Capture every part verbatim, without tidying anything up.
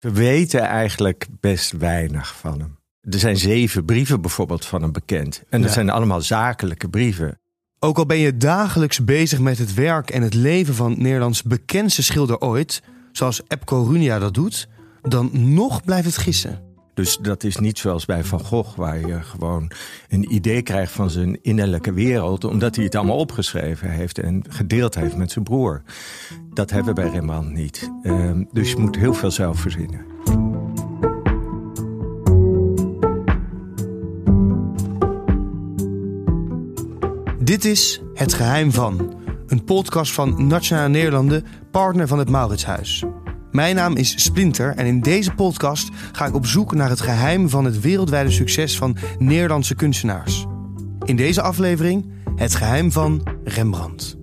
We weten eigenlijk best weinig van hem. Er zijn zeven brieven bijvoorbeeld van hem bekend. En dat ja. zijn allemaal zakelijke brieven. Ook al ben je dagelijks bezig met het werk en het leven van Nederlands bekendste schilder ooit, zoals Epco Runia dat doet, dan nog blijft het gissen. Dus dat is niet zoals bij Van Gogh, waar je gewoon een idee krijgt van zijn innerlijke wereld, omdat hij het allemaal opgeschreven heeft en gedeeld heeft met zijn broer. Dat hebben we bij Rembrandt niet. Uh, dus je moet heel veel zelf verzinnen. Dit is Het Geheim van, een podcast van Nationale Nederlanden, partner van het Mauritshuis. Mijn naam is Splinter en in deze podcast ga ik op zoek naar het geheim van het wereldwijde succes van Nederlandse kunstenaars. In deze aflevering het geheim van Rembrandt.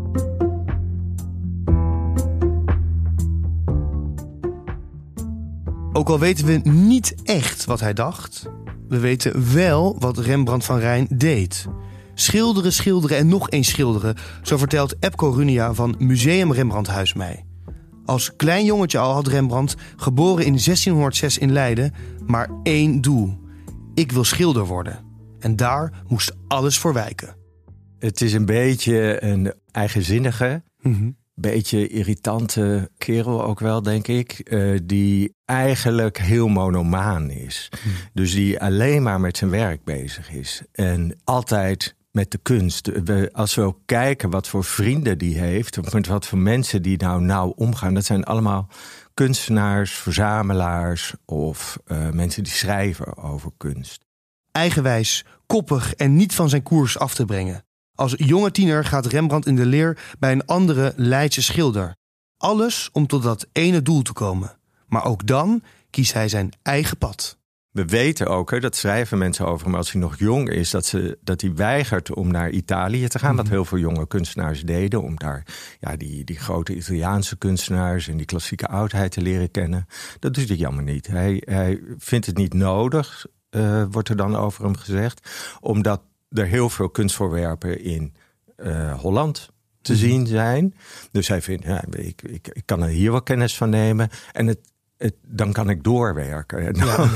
Ook al weten we niet echt wat hij dacht, we weten wel wat Rembrandt van Rijn deed. Schilderen, schilderen en nog eens schilderen, zo vertelt Epco Runia van Museum Rembrandthuis mij. Als klein jongetje al had Rembrandt, geboren in zestienhonderdzes in Leiden, maar één doel. Ik wil schilder worden. En daar moest alles voor wijken. Het is een beetje een eigenzinnige, mm-hmm. beetje irritante kerel ook wel, denk ik. Uh, die eigenlijk heel monomaan is. Mm. Dus die alleen maar met zijn werk bezig is. En altijd met de kunst. We, als we ook kijken wat voor vrienden die heeft, of met wat voor mensen die nou nauw omgaan, dat zijn allemaal kunstenaars, verzamelaars of uh, mensen die schrijven over kunst. Eigenwijs, koppig en niet van zijn koers af te brengen. Als jonge tiener gaat Rembrandt in de leer bij een andere Leidse schilder. Alles om tot dat ene doel te komen. Maar ook dan kiest hij zijn eigen pad. We weten ook, hè, dat schrijven mensen over hem als hij nog jong is, dat, ze, dat hij weigert om naar Italië te gaan. Mm-hmm. Wat heel veel jonge kunstenaars deden, om daar ja, die, die grote Italiaanse kunstenaars en die klassieke oudheid te leren kennen. Dat doet hij jammer niet. Hij, hij vindt het niet nodig, uh, wordt er dan over hem gezegd, omdat er heel veel kunstvoorwerpen in uh, Holland te mm-hmm. zien zijn. Dus hij vindt, ja, ik, ik, ik kan er hier wel kennis van nemen. En het Het, dan kan ik doorwerken. Dan, ja.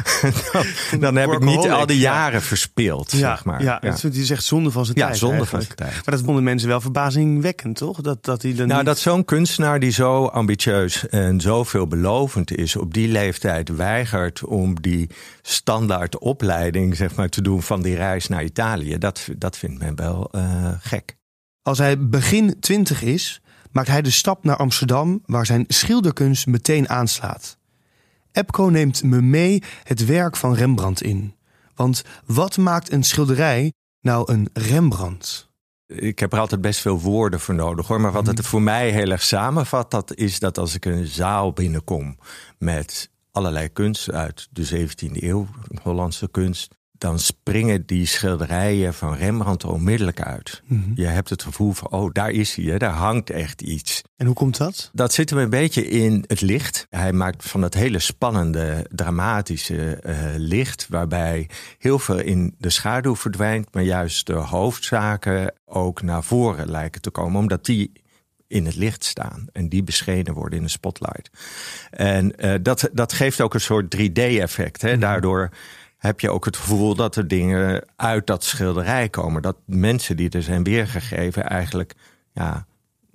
dan, dan heb ik niet al die jaren ja. verspild, ja, zeg maar. Ja, ja. Dat is echt zonde van zijn ja, tijd. Ja, zonde eigenlijk. van zijn tijd. Maar dat vonden mensen wel verbazingwekkend, toch? Dat, dat hij dan nou, niet... dat zo'n kunstenaar die zo ambitieus en zo veelbelovend is, op die leeftijd weigert om die standaard opleiding, zeg maar, te doen van die reis naar Italië. Dat, dat vindt men wel uh, gek. Als hij begin twintig is, maakt hij de stap naar Amsterdam, waar zijn schilderkunst meteen aanslaat. Epco neemt me mee het werk van Rembrandt in. Want wat maakt een schilderij nou een Rembrandt? Ik heb er altijd best veel woorden voor nodig, hoor. Maar wat het voor mij heel erg samenvat, dat is dat als ik een zaal binnenkom met allerlei kunst uit de zeventiende eeuw, Hollandse kunst, dan springen die schilderijen van Rembrandt er onmiddellijk uit. Mm-hmm. Je hebt het gevoel van, oh, daar is hij, hè? Daar hangt echt iets. En hoe komt dat? Dat zit hem een beetje in het licht. Hij maakt van dat hele spannende, dramatische uh, licht, waarbij heel veel in de schaduw verdwijnt, maar juist de hoofdzaken ook naar voren lijken te komen, omdat die in het licht staan en die beschenen worden in de spotlight. En uh, dat, dat geeft ook een soort drie D-effect, hè? Mm-hmm. Daardoor heb je ook het gevoel dat er dingen uit dat schilderij komen. Dat mensen die er zijn weergegeven eigenlijk ja,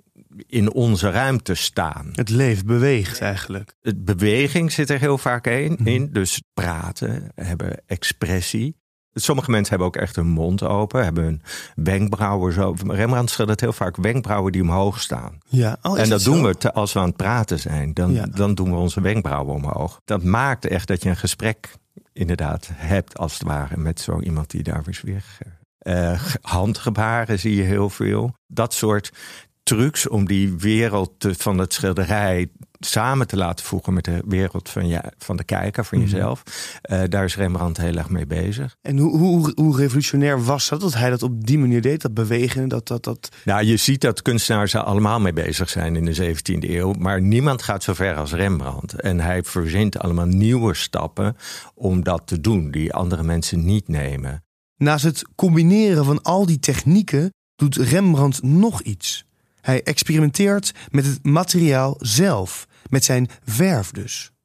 in onze ruimte staan. Het leven beweegt eigenlijk. Het beweging zit er heel vaak in. in dus praten, hebben expressie. Sommige mensen hebben ook echt hun mond open, hebben hun wenkbrauwen zo. Rembrandt schildert heel vaak wenkbrauwen die omhoog staan. Ja. Oh, en dat doen zo? we te, als we aan het praten zijn. Dan, ja. dan doen we onze wenkbrauwen omhoog. Dat maakt echt dat je een gesprek inderdaad hebt, als het ware, met zo iemand die daar is weergegeven. Uh, handgebaren zie je heel veel. Dat soort trucs om die wereld te, van het schilderij samen te laten voegen met de wereld van, je, van de kijker, van jezelf. Uh, daar is Rembrandt heel erg mee bezig. En hoe, hoe, hoe revolutionair was dat, dat hij dat op die manier deed, dat bewegen? Dat, dat, dat... Nou, je ziet dat kunstenaars er allemaal mee bezig zijn in de zeventiende eeuw. Maar niemand gaat zo ver als Rembrandt. En hij verzint allemaal nieuwe stappen om dat te doen, die andere mensen niet nemen. Naast het combineren van al die technieken doet Rembrandt nog iets. Hij experimenteert met het materiaal zelf, met zijn verf dus.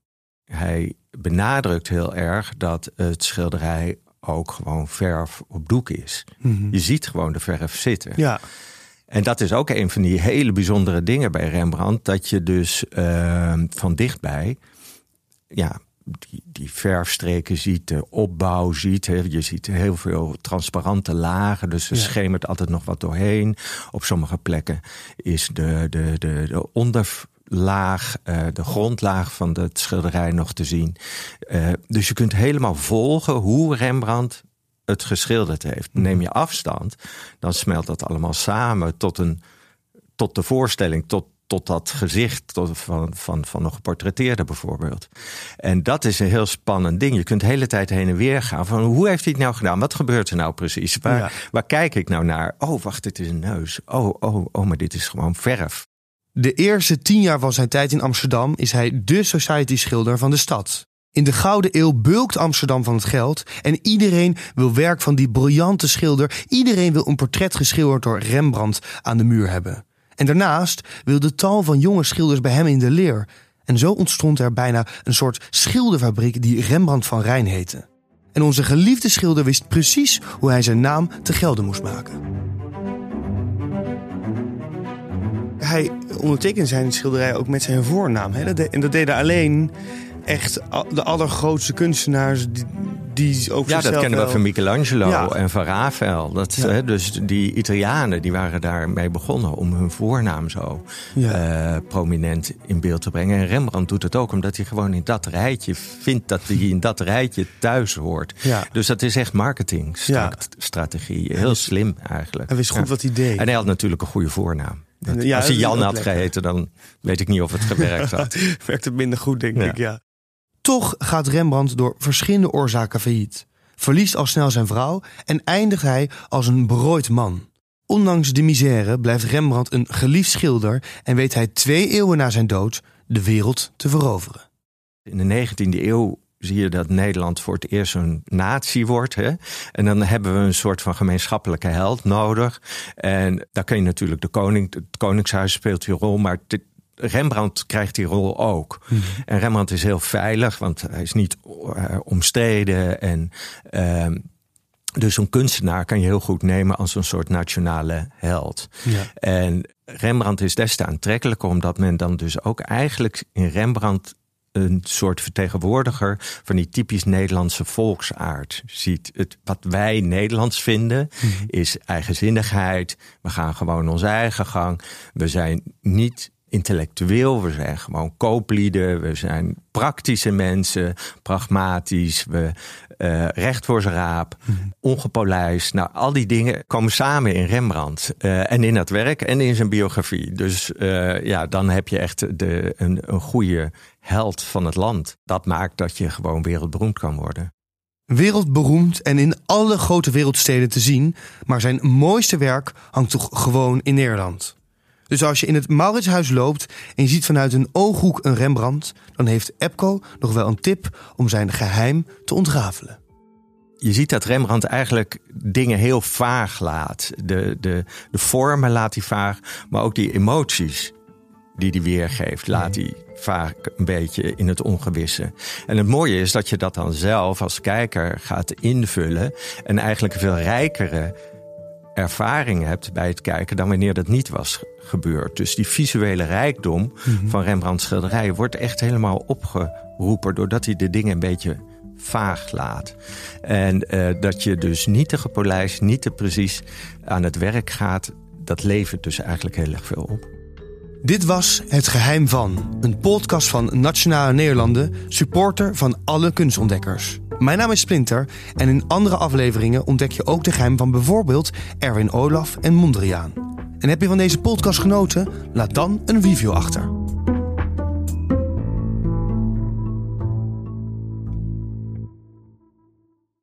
hij benadrukt heel erg dat het schilderij ook gewoon verf op doek is. Mm-hmm. Je ziet gewoon de verf zitten. Ja. En dat is ook een van die hele bijzondere dingen bij Rembrandt, dat je dus uh, van dichtbij ja, die, die verfstreken ziet, de opbouw ziet. Hè. Je ziet heel veel transparante lagen, dus er ja. schemert altijd nog wat doorheen. Op sommige plekken is de, de, de, de onderlaag, uh, de grondlaag van het schilderij nog te zien. Uh, dus je kunt helemaal volgen hoe Rembrandt het geschilderd heeft. Neem je afstand, dan smelt dat allemaal samen tot, een, tot de voorstelling, tot, tot dat gezicht tot van, van, van een geportretteerde bijvoorbeeld. En dat is een heel spannend ding. Je kunt de hele tijd heen en weer gaan van hoe heeft hij het nou gedaan? Wat gebeurt er nou precies? Waar, ja. waar kijk ik nou naar? Oh, wacht, dit is een neus. Oh, oh, oh, maar dit is gewoon verf. De eerste tien jaar van zijn tijd in Amsterdam is hij de society-schilder van de stad. In de Gouden Eeuw bulkt Amsterdam van het geld en iedereen wil werk van die briljante schilder. Iedereen wil een portret geschilderd door Rembrandt aan de muur hebben. En daarnaast wilde tal van jonge schilders bij hem in de leer. En zo ontstond er bijna een soort schilderfabriek die Rembrandt van Rijn heette. En onze geliefde schilder wist precies hoe hij zijn naam te gelden moest maken. Hij ondertekende zijn schilderij ook met zijn voornaam. Hè? Dat de- en dat deden alleen echt de allergrootste kunstenaars die, die over Ja, dat kennen wel... we van Michelangelo ja. en van Raphaël. Dat, Ja. hè, dus die Italianen die waren daarmee begonnen om hun voornaam zo ja. uh, prominent in beeld te brengen. En Rembrandt doet het ook omdat hij gewoon in dat rijtje vindt dat hij in dat rijtje thuis hoort. Ja. Dus dat is echt marketingstrategie. Ja. Heel dus slim eigenlijk. Hij wist goed ja. wat hij deed. En hij had natuurlijk een goede voornaam. Dat, ja, als hij Jan had lekker. geheten, dan weet ik niet of het gewerkt had. Werkt het minder goed, denk ja. ik, ja. Toch gaat Rembrandt door verschillende oorzaken failliet. Verliest al snel zijn vrouw en eindigt hij als een berooid man. Ondanks de misère blijft Rembrandt een geliefd schilder en weet hij twee eeuwen na zijn dood de wereld te veroveren. In de negentiende eeuw zie je dat Nederland voor het eerst een natie wordt. Hè? En dan hebben we een soort van gemeenschappelijke held nodig. En daar kun je natuurlijk de koning, het koningshuis speelt die rol, maar dit, Rembrandt krijgt die rol ook. Mm-hmm. En Rembrandt is heel veilig, want hij is niet uh, omstreden. En uh, dus een kunstenaar kan je heel goed nemen als een soort nationale held. Ja. En Rembrandt is des te aantrekkelijker, omdat men dan dus ook eigenlijk in Rembrandt een soort vertegenwoordiger van die typisch Nederlandse volksaard ziet. Het, wat wij Nederlands vinden, mm-hmm. is eigenzinnigheid. We gaan gewoon onze eigen gang. We zijn niet intellectueel, we zijn gewoon kooplieden, we zijn praktische mensen, pragmatisch, we uh, recht voor zijn raap, mm-hmm. ongepolijst. Nou, al die dingen komen samen in Rembrandt uh, en in dat werk en in zijn biografie. Dus uh, ja, dan heb je echt de, een, een goede held van het land. Dat maakt dat je gewoon wereldberoemd kan worden. Wereldberoemd en in alle grote wereldsteden te zien, maar zijn mooiste werk hangt toch gewoon in Nederland. Dus als je in het Mauritshuis loopt en je ziet vanuit een ooghoek een Rembrandt, dan heeft Epco nog wel een tip om zijn geheim te ontrafelen. Je ziet dat Rembrandt eigenlijk dingen heel vaag laat. De, de, de vormen laat hij vaag, maar ook die emoties die hij weergeeft, laat hij vaak een beetje in het ongewisse. En het mooie is dat je dat dan zelf als kijker gaat invullen en eigenlijk een veel rijkere ervaring hebt bij het kijken dan wanneer dat niet was gebeurd. Dus die visuele rijkdom mm-hmm. van Rembrandts schilderijen wordt echt helemaal opgeroepen doordat hij de dingen een beetje vaag laat. En uh, dat je dus niet te gepolijst, niet te precies aan het werk gaat, dat levert dus eigenlijk heel erg veel op. Dit was Het Geheim van, een podcast van Nationale Nederlanden, supporter van alle kunstontdekkers. Mijn naam is Splinter en in andere afleveringen ontdek je ook de geheim van bijvoorbeeld Erwin Olaf en Mondriaan. En heb je van deze podcast genoten? Laat dan een review achter.